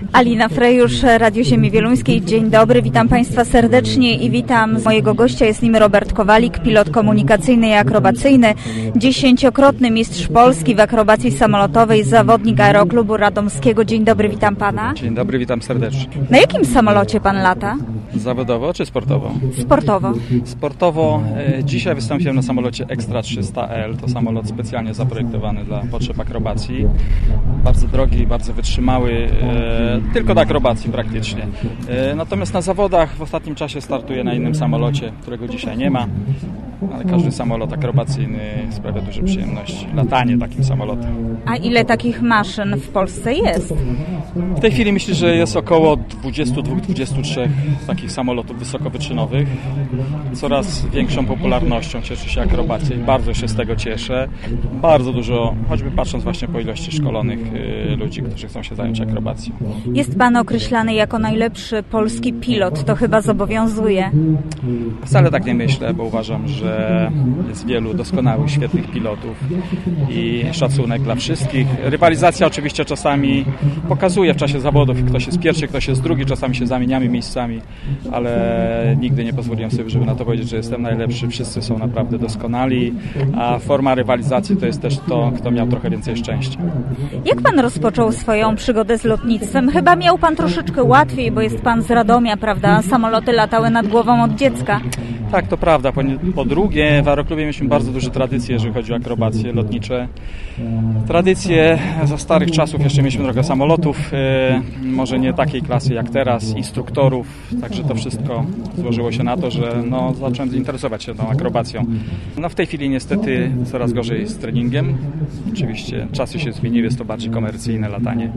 Alina Frejusz, Radio Ziemi Wieluńskiej. Dzień dobry, witam Państwa serdecznie i witam mojego gościa. Jest nim Robert Kowalik, pilot komunikacyjny i akrobacyjny, 10-krotny mistrz Polski w akrobacji samolotowej, zawodnik Aeroklubu Radomskiego. Dzień dobry, witam Pana. Dzień dobry, witam serdecznie. Na jakim samolocie Pan lata? Zawodowo czy sportowo? Sportowo. Sportowo. Dzisiaj wystąpiłem na samolocie Extra 300L. To samolot specjalnie zaprojektowany dla potrzeb akrobacji. Bardzo drogi, bardzo wytrzymały, tylko do akrobacji praktycznie. Natomiast na zawodach w ostatnim czasie startuję na innym samolocie, którego dzisiaj nie ma. Ale każdy samolot akrobacyjny sprawia duże przyjemności. Latanie takim samolotem. A ile takich maszyn w Polsce jest? W tej chwili myślę, że jest około 22-23 takich samolotów wysokowyczynowych. Coraz większą popularnością cieszy się akrobacja i bardzo się z tego cieszę. Bardzo dużo, choćby patrząc właśnie po ilości szkolonych ludzi, którzy chcą się zająć akrobacją. Jest Pan określany jako najlepszy polski pilot. To chyba zobowiązuje. Wcale tak nie myślę, bo uważam, że jest wielu doskonałych, świetnych pilotów i szacunek dla wszystkich. Rywalizacja oczywiście czasami pokazuje w czasie zawodów, ktoś jest pierwszy, ktoś jest drugi, czasami się zamieniamy miejscami, ale nigdy nie pozwoliłem sobie, żeby na to powiedzieć, że jestem najlepszy. Wszyscy są naprawdę doskonali, a forma rywalizacji to jest też to, kto miał trochę więcej szczęścia. Jak Pan rozpoczął swoją przygodę z lotnictwem? Chyba miał Pan troszeczkę łatwiej, bo jest Pan z Radomia, prawda? Samoloty latały nad głową od dziecka. Tak, to prawda. Po drugie, w Aeroklubie mieliśmy bardzo duże tradycje, jeżeli chodzi o akrobacje lotnicze. Tradycje za starych czasów, jeszcze mieliśmy trochę samolotów, może nie takiej klasy jak teraz, instruktorów, także to wszystko złożyło się na to, że zacząłem zainteresować się tą akrobacją. W tej chwili niestety coraz gorzej z treningiem. Oczywiście czasy się zmieniły, jest to bardziej komercyjne latanie,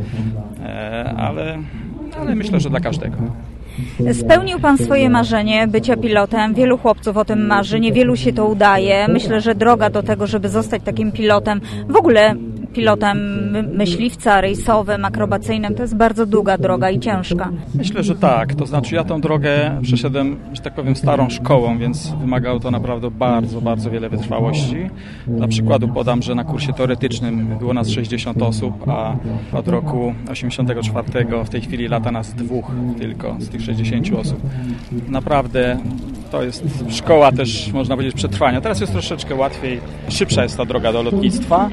ale myślę, że dla każdego. Spełnił Pan swoje marzenie bycia pilotem. Wielu chłopców o tym marzy, niewielu się to udaje. Myślę, że droga do tego, żeby zostać takim pilotem, w ogóle pilotem myśliwca, rejsowym, akrobacyjnym, to jest bardzo długa droga i ciężka. Myślę, że tak. To znaczy ja tę drogę przeszedłem, że tak powiem, starą szkołą, więc wymagało to naprawdę bardzo, bardzo wiele wytrwałości. Dla przykładu podam, że na kursie teoretycznym było nas 60 osób, a od roku 84 w tej chwili lata nas 2 tylko z tych 60 osób. Naprawdę to jest szkoła też, można powiedzieć, przetrwania. Teraz jest troszeczkę łatwiej, szybsza jest ta droga do lotnictwa.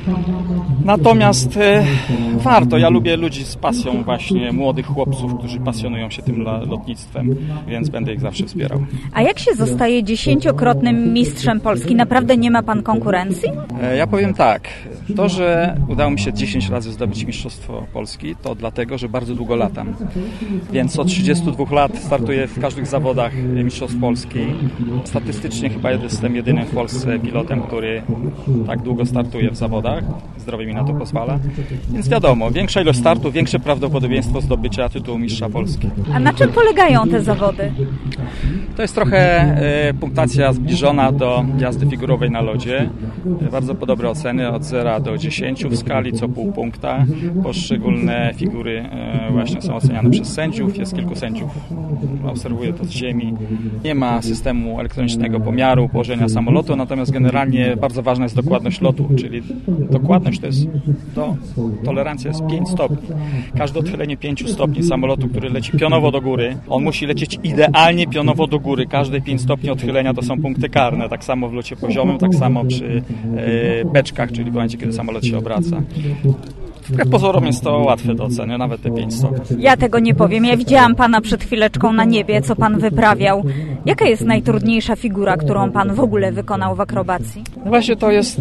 Natomiast warto. Ja lubię ludzi z pasją, właśnie młodych chłopców, którzy pasjonują się tym lotnictwem, więc będę ich zawsze wspierał. A jak się zostaje 10-krotnym mistrzem Polski? Naprawdę nie ma Pan konkurencji? Ja powiem tak. To, że udało mi się 10 razy zdobyć Mistrzostwo Polski, to dlatego, że bardzo długo latam. Więc od 32 lat startuję w każdych zawodach Mistrzostw Polski. Statystycznie chyba jestem jedynym w Polsce pilotem, który tak długo startuje w zawodach. Zdrowie mi na to pozwala. Więc wiadomo, większa ilość startów, większe prawdopodobieństwo zdobycia tytułu mistrza Polski. A na czym polegają te zawody? To jest trochę punktacja zbliżona do jazdy figurowej na lodzie. Bardzo podobne oceny od 0 do 10 w skali, co pół punkta. Poszczególne figury właśnie są oceniane przez sędziów. Jest kilku sędziów, obserwuję to z ziemi. Nie ma systemu elektronicznego pomiaru położenia samolotu, natomiast generalnie bardzo ważna jest dokładność lotu, czyli dokładność to jest tolerancja jest 5 stopni. Każde odchylenie 5 stopni samolotu, który leci pionowo do góry, on musi lecieć idealnie pionowo do góry. Każde 5 stopni odchylenia to są punkty karne. Tak samo w locie poziomym, tak samo przy beczkach, czyli w momencie, kiedy samolot się obraca. Wbrew pozorom jest to łatwe do oceny, nawet te 5 stopni. Ja tego nie powiem. Ja widziałam Pana przed chwileczką na niebie, co Pan wyprawiał. Jaka jest najtrudniejsza figura, którą Pan w ogóle wykonał w akrobacji? No właśnie to jest,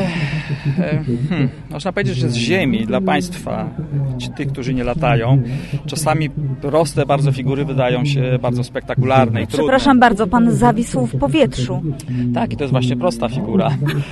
można powiedzieć, że z ziemi dla Państwa, tych, którzy nie latają. Czasami proste bardzo figury wydają się bardzo spektakularne i trudne. Przepraszam bardzo, Pan zawisł w powietrzu. Tak, i to jest właśnie prosta figura,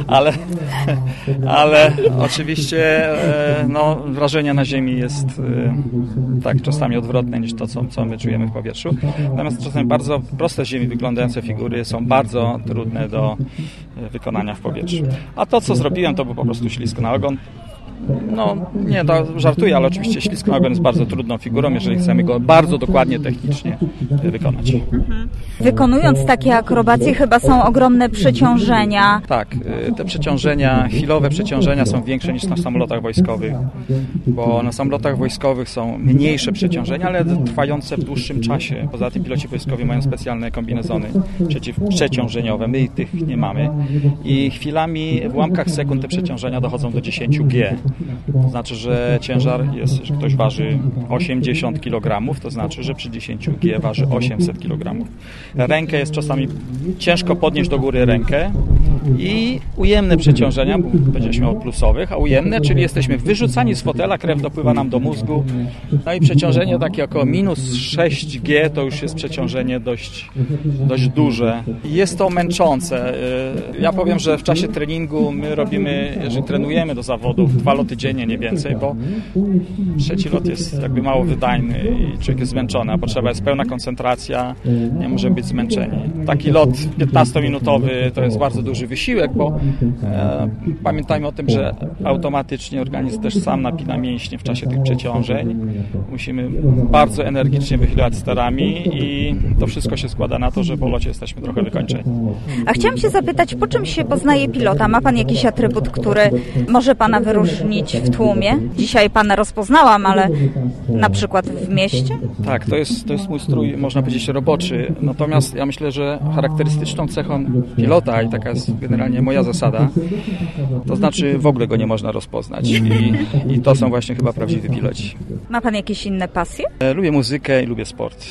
ale oczywiście wrażenie na ziemi jest tak czasami odwrotne niż to, co my czujemy w powietrzu. Natomiast czasami bardzo proste z ziemi wyglądające figury są bardzo trudne do wykonania w powietrzu. A to, co zrobiłem, to był po prostu ślisko na ogon. No nie, to żartuję, ale oczywiście śliskonogon jest bardzo trudną figurą, jeżeli chcemy go bardzo dokładnie technicznie wykonać. Wykonując takie akrobacje chyba są ogromne przeciążenia. Tak, te przeciążenia, chwilowe przeciążenia są większe niż na samolotach wojskowych, bo na samolotach wojskowych są mniejsze przeciążenia, ale trwające w dłuższym czasie. Poza tym piloci wojskowi mają specjalne kombinezony przeciwprzeciążeniowe, my tych nie mamy i chwilami w ułamkach sekund te przeciążenia dochodzą do 10 G. To znaczy, że ciężar jest, że ktoś waży 80 kg, to znaczy, że przy 10 G waży 800 kg. Rękę jest czasami ciężko podnieść do góry rękę i ujemne przeciążenia, bo będziemy o plusowych, a ujemne, czyli jesteśmy wyrzucani z fotela, krew dopływa nam do mózgu, no i przeciążenie takie około minus 6 G to już jest przeciążenie dość duże. Jest to męczące. Ja powiem, że w czasie treningu my robimy, jeżeli trenujemy do zawodów, 2 loty dziennie, nie więcej, bo trzeci lot jest jakby mało wydajny i człowiek jest zmęczony, a potrzeba jest pełna koncentracja, nie możemy być zmęczeni. Taki lot 15-minutowy to jest bardzo duży wysiłek, bo pamiętajmy o tym, że automatycznie organizm też sam napina mięśnie w czasie tych przeciążeń. Musimy bardzo energicznie wychylać sterami i to wszystko się składa na to, że po locie jesteśmy trochę wykończeni. A chciałam się zapytać, po czym się poznaje pilota? Ma pan jakiś atrybut, który może pana wyróżnić w tłumie? Dzisiaj pana rozpoznałam, ale na przykład w mieście? Tak, to jest mój strój, można powiedzieć, roboczy. Natomiast ja myślę, że charakterystyczną cechą pilota, i taka jest generalnie moja zasada, to znaczy w ogóle go nie można rozpoznać. I to są właśnie chyba prawdziwi piloci. Ma pan jakieś inne pasje? Lubię muzykę i lubię sport.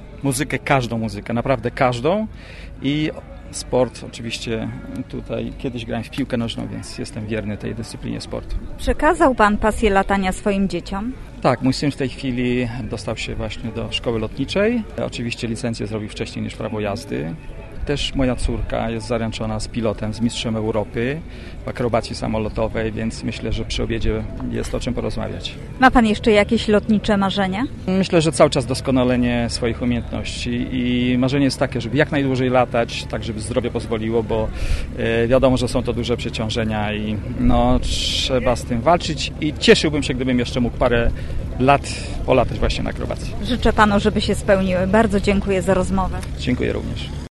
Każdą muzykę, naprawdę każdą. I sport oczywiście tutaj kiedyś grałem w piłkę nożną, więc jestem wierny tej dyscyplinie sportu. Przekazał pan pasję latania swoim dzieciom? Tak, mój syn w tej chwili dostał się właśnie do szkoły lotniczej. Oczywiście licencję zrobił wcześniej niż prawo jazdy. Też moja córka jest zaręczona z pilotem, z mistrzem Europy w akrobacji samolotowej, więc myślę, że przy obiedzie jest o czym porozmawiać. Ma pan jeszcze jakieś lotnicze marzenia? Myślę, że cały czas doskonalenie swoich umiejętności i marzenie jest takie, żeby jak najdłużej latać, tak żeby zdrowie pozwoliło, bo wiadomo, że są to duże przeciążenia i trzeba z tym walczyć i cieszyłbym się, gdybym jeszcze mógł parę lat polatać właśnie na akrobacji. Życzę panu, żeby się spełniły. Bardzo dziękuję za rozmowę. Dziękuję również.